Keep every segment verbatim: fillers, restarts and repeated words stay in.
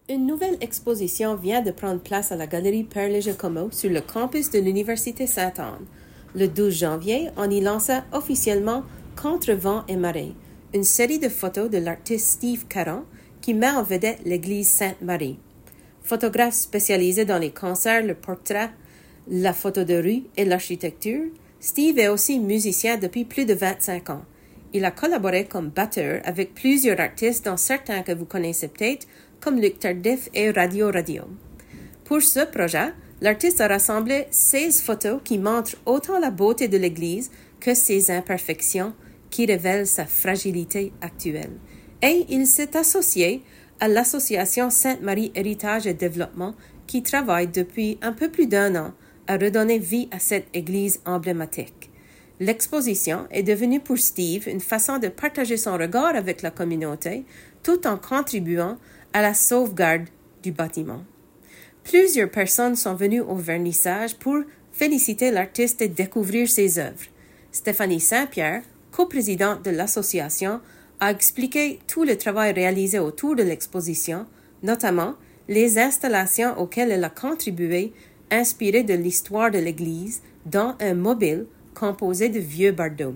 Une nouvelle exposition vient de prendre place à la Galerie Père-Léger-Comeau sur le campus de l'Université Sainte-Anne. Le douze janvier, on y lança officiellement Contre vent et marée, une série de photos de l'artiste Steve Caron qui met en vedette l'église Sainte-Marie. Photographe spécialisé dans les concerts, le portrait, la photo de rue et l'architecture, Steve est aussi musicien depuis plus de vingt-cinq ans. Il a collaboré comme batteur avec plusieurs artistes, dont certains que vous connaissez peut-être, comme Luc Tardif et Radio Radio. Pour ce projet, l'artiste a rassemblé seize photos qui montrent autant la beauté de l'Église que ses imperfections, qui révèlent sa fragilité actuelle. Et il s'est associé à l'association Sainte-Marie Héritage et Développement qui travaille depuis un peu plus d'un an à redonner vie à cette Église emblématique. L'exposition est devenue pour Steve une façon de partager son regard avec la communauté tout en contribuant à la sauvegarde du bâtiment. Plusieurs personnes sont venues au vernissage pour féliciter l'artiste et découvrir ses œuvres. Stéphanie Saint-Pierre, coprésidente de l'association, a expliqué tout le travail réalisé autour de l'exposition, notamment les installations auxquelles elle a contribué, inspirées de l'histoire de l'Église, dont un mobile composé de vieux bardeaux.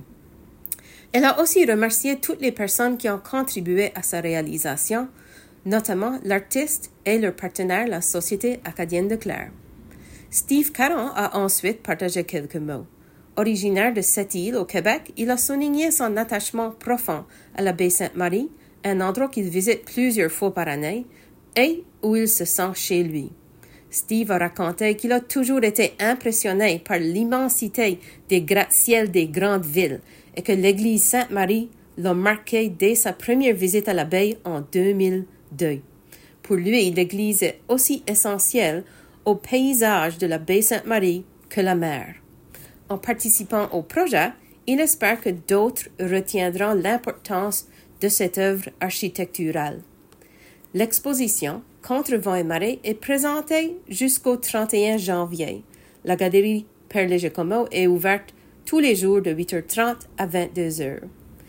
Elle a aussi remercié toutes les personnes qui ont contribué à sa réalisation, notamment l'artiste et leur partenaire, la Société acadienne de Clare. Steve Caron a ensuite partagé quelques mots. Originaire de cette île au Québec, il a souligné son attachement profond à la baie Sainte-Marie, un endroit qu'il visite plusieurs fois par année et où il se sent chez lui. Steve a raconté qu'il a toujours été impressionné par l'immensité des gratte-ciels des grandes villes et que l'église Sainte-Marie l'a marqué dès sa première visite à la baie en deux mille deux. Pour lui, l'église est aussi essentielle au paysage de la baie Sainte-Marie que la mer. En participant au projet, il espère que d'autres retiendront l'importance de cette œuvre architecturale. L'exposition Contre vent et marée est présentée jusqu'au trente et un janvier. La galerie Père-Léger-Comeau est ouverte tous les jours de huit heures trente à vingt-deux heures.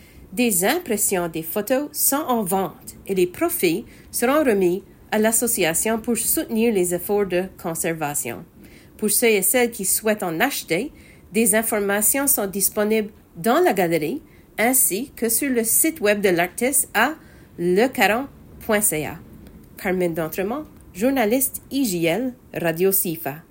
Des impressions des photos sont en vente et les profits seront remis à l'association pour soutenir les efforts de conservation. Pour ceux et celles qui souhaitent en acheter, des informations sont disponibles dans la galerie ainsi que sur le site web de l'artiste à le caron point c a. Carmen D'Entremont, journaliste I J L, Radio C I F A.